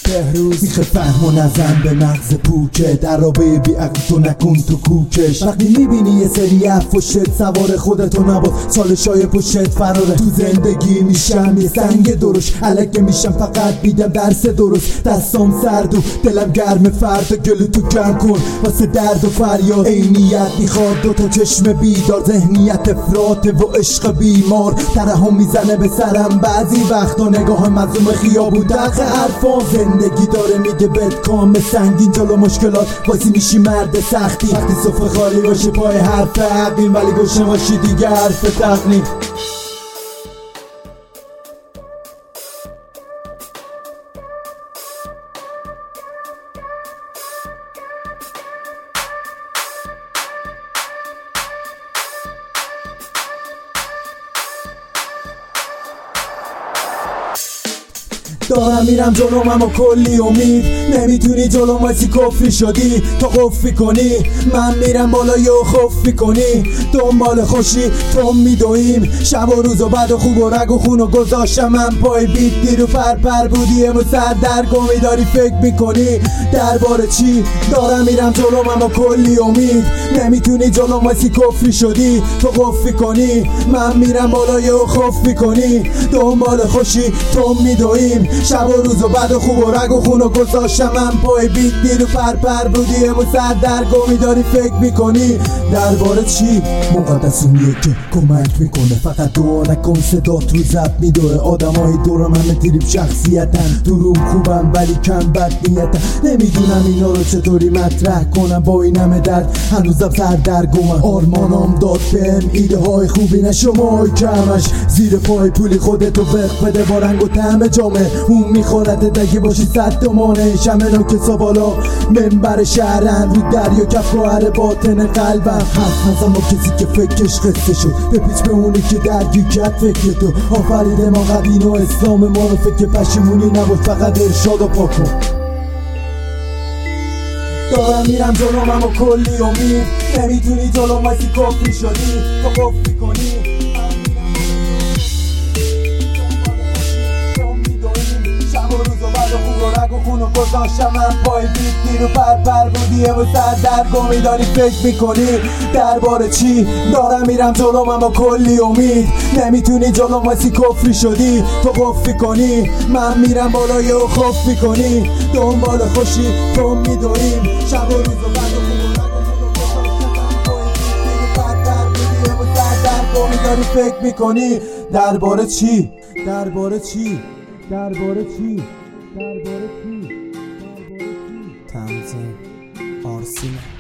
بهروز میخه فهم و نزن به مغز پوکه در را بی عقل تو نکن تو کوکش. وقتی میبینی یه سری پشت سوار خودتو نباز سالشای پشت فراره. تو زندگی میشم یه سنگ درش علکه میشم فقط بیدم درس درست. دستام سرد و دلم گرم فردا گلو تو کم کن واسه درد و فریاد. عینیت میخواد دوتا چشم بیدار ذهنیت افراطه و عشق بیمار. ترحم میزنه به سرم بعضی وقتا نگاه مظلوم خیابون دق حرفا. زندگی داره میگه بد کام سنگین جلو مشکلات واسه میشی مرد سختی. وقتی صفحه خالی باشه پای حرف حقیم ولی گوشه باشی دیگه حرف تقنیم. دارم میرم جلوم اما کلی امید نمیتونی جلوم واسه کفری شدی تو قفی کنی من میرم بالای و خفی کنی. دنبال خوشی تو میدویم شب و روز و بد و خوب و رگ و خون و گذاشتم من پای بیت دیر و پر بودی امو سر درگمی داری فکر میکنی درباره چی؟ دارم میرم جلوم اما کلی امید نمیتونی جلوم واسه کفری شدی تو قفی کنی من میرم بالای و خفی کنی. دنبال خوشی تو میدویم شب و روز و بد و خوب و رگ و خون و گذاشتم من پای بیت دیر و پر بودی امو سر درگمی داری فکر میکنی درباره چی؟ مقدسونیه که کمک میکنه فقط دعا نکن صدات رو زب میدوه. آدمای دورم همه تریب شخصیتن دروم خوبم ولی کم بد نیتن. نمیدونم اینا رو چطوری مطرح کنم با این همه درد هنوزم سر درگمم. آرمانم داد بهم ایده های خوبی نه شماهای کمش زیر پای پولی خودتو بخ بده با رنگ و طعم جامعه. اون میخورد دگه باشی 100 تومانه شمه نوکسا بالا منبر شهرن رو دریا کف گوهر باطن قلبم. حرف نزن با کسی که فکرش قصه شد بپیچ به اونی که درگیر کرد فکر تو. آفریده ما قدین و اسلام ما رو فکر پشیمونی نبود فقط ارشاد و پاکن. دارم میرم جلوم اما کلی امید نمیتونی جلوم واسه کفری شدی تو قفی کنی. رگ و خون و گذاشتم من پای بیت دیر و پر بودی امو سر درگمی داری فکر میکنی درباره چی؟ دارم میرم جلوم اما کلی امید نمیتونی جلوم واسه کفری شدی تو قفی کنی من میرم بالای و خفی کنی. دنبال خوشی تو میدویم شب و روز و بد و خون و رگ و خون و گذاشتم من پای بیت دیر و پر بودی امو سر درگمی داری فکر میکنی درباره چی؟ درباره چی؟ درباره چی؟ تنظیم آرسینه.